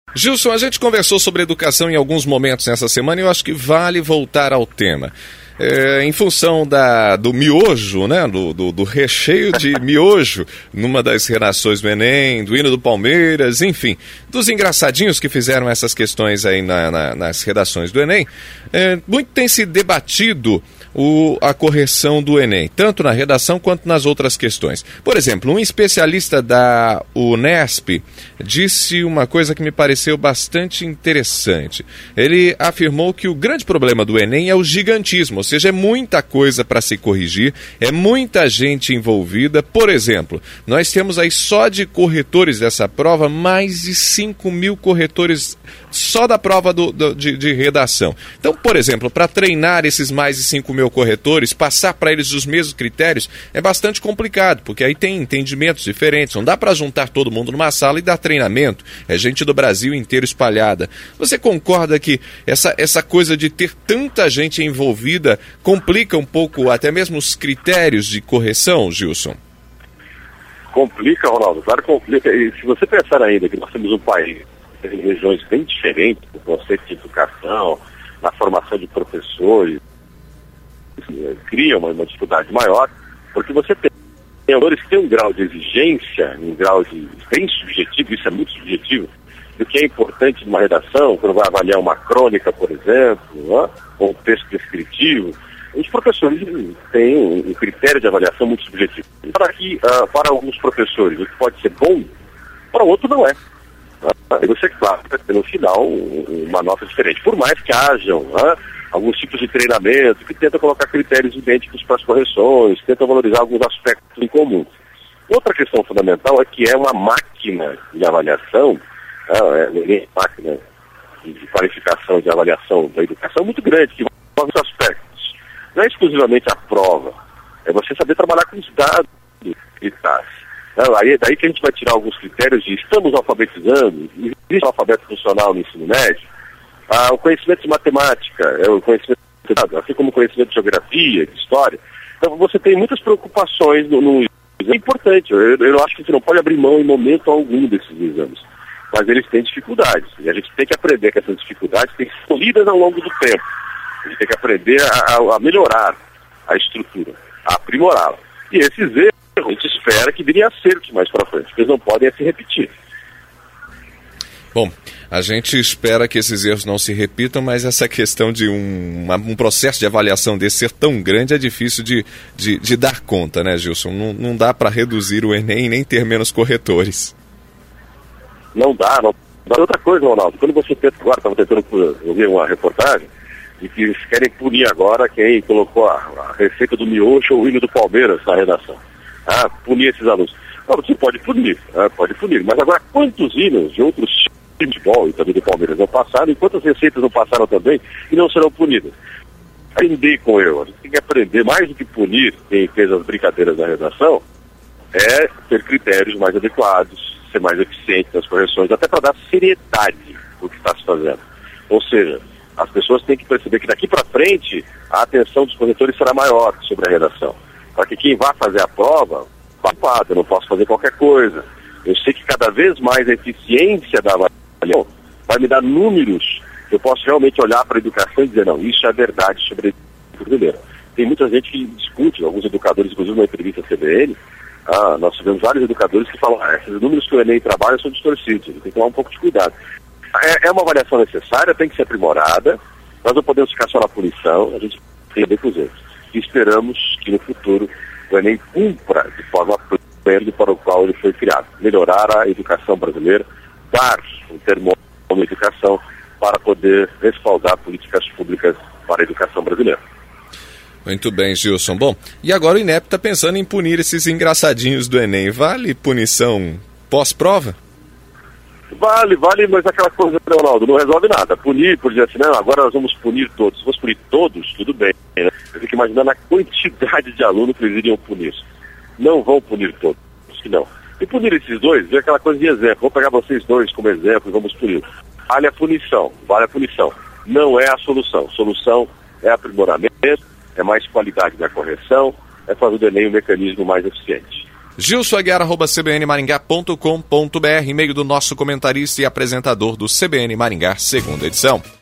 Gilson, a gente conversou sobre educação em alguns momentos nessa semana e eu acho que vale voltar ao tema. Em função do miojo, né, do recheio de miojo numa das redações do Enem, do hino do Palmeiras, enfim, dos engraçadinhos que fizeram essas questões aí nas redações do Enem, muito tem se debatido a correção do Enem, tanto na redação quanto nas outras questões. Por exemplo, um especialista da Unesp disse uma coisa que me pareceu bastante interessante. Ele afirmou que o grande problema do Enem é o gigantismo, ou seja, é muita coisa para se corrigir, é muita gente envolvida. Por exemplo, nós temos aí só de corretores dessa prova, mais de 5.000 corretores só da prova de redação. Então, por exemplo, para treinar esses mais de 5.000 corretores, passar para eles os mesmos critérios, é bastante complicado, porque aí tem entendimentos diferentes, não dá para juntar todo mundo numa sala e dar treinamento, é gente do Brasil inteiro espalhada. Você concorda que essa coisa de ter tanta gente envolvida complica um pouco até mesmo os critérios de correção, Gilson? Complica, Ronaldo, claro que complica. E se você pensar ainda que nós temos um país em regiões bem diferentes, no conceito de educação, na formação de professores, cria uma dificuldade maior, porque você tem autores que têm um grau de exigência, um grau de bem subjetivo, isso é muito subjetivo, do que é importante numa redação, quando vai avaliar uma crônica, por exemplo, ou um texto descritivo. Os professores têm um critério de avaliação muito subjetivo. Para alguns professores, o que pode ser bom, para outro não é. Aí você, claro, vai ter no final uma nota diferente. Por mais que hajam alguns tipos de treinamento que tentam colocar critérios idênticos para as correções, tentam valorizar alguns aspectos em comum. Outra questão fundamental é que é uma máquina de avaliação, máquina de qualificação de avaliação da educação muito grande, que envolve os aspectos. Não é exclusivamente a prova, é você saber trabalhar com os dados que traz. Daí que a gente vai tirar alguns critérios de estamos alfabetizando, existe alfabeto funcional no ensino médio, o conhecimento de matemática, o conhecimento de dados, assim como o conhecimento de geografia, de história. Então você tem muitas preocupações no é importante, eu acho que você não pode abrir mão em momento algum desses exames, mas eles têm dificuldades, e a gente tem que aprender que essas dificuldades têm que ser polidas ao longo do tempo. A gente tem que aprender a melhorar a estrutura, a aprimorá-la. E esses erros a gente espera que virem acertos mais para frente, porque eles não podem se repetir. Bom, a gente espera que esses erros não se repitam, mas essa questão de um processo de avaliação desse ser tão grande é difícil de dar conta, né, Gilson? Não dá para reduzir o Enem nem ter menos corretores. Não dá. Outra coisa, Ronaldo, quando você tenta agora, estava tentando ouvir uma reportagem, de que eles querem punir agora quem colocou a receita do miojo ou o hino do Palmeiras na redação. Punir esses alunos. Não, você pode punir, mas agora quantos hinos de outros times de futebol e também do Palmeiras não passaram, e quantas receitas não passaram também e não serão punidas? Aprender com eu, a gente tem que aprender mais do que punir quem fez as brincadeiras na redação, é ter critérios mais adequados, ser mais eficiente nas correções, até para dar seriedade ao que está se fazendo. Ou seja, as pessoas têm que perceber que daqui para frente a atenção dos corretores será maior sobre a redação. Para que quem vá fazer a prova, eu não posso fazer qualquer coisa. Eu sei que cada vez mais a eficiência da avaliação vai me dar números. Eu posso realmente olhar para a educação e dizer, não, isso é verdade sobre a educação brasileira. Tem muita gente que discute, alguns educadores, inclusive numa entrevista à CBN, nós tivemos vários educadores que falam, esses números que o Enem trabalha são distorcidos, tem que tomar um pouco de cuidado. É uma avaliação necessária, tem que ser aprimorada, nós não podemos ficar só na punição, a gente tem a ver com os erros. E esperamos que no futuro o Enem cumpra de forma plena para o qual ele foi criado. Melhorar a educação brasileira, dar um termômetro à educação para poder respaldar políticas públicas para a educação brasileira. Muito bem, Gilson. Bom, e agora o INEP está pensando em punir esses engraçadinhos do Enem. Vale punição pós-prova? Vale, mas aquela coisa, Ronaldo, não resolve nada. Punir, por dizer assim, não, agora nós vamos punir todos. Se fosse punir todos, tudo bem, né? Eu fico imaginando a quantidade de alunos que eles iriam punir. Não vão punir todos, que não. E punir esses dois, é aquela coisa de exemplo. Vou pegar vocês dois como exemplo e vamos punir. Vale a punição. Não é a solução. Solução é aprimoramento, é mais qualidade da correção, é fazer do Enem um mecanismo mais eficiente. gilsoaguiar@cbnmaringá.com.br, e-mail do nosso comentarista e apresentador do CBN Maringá, segunda edição.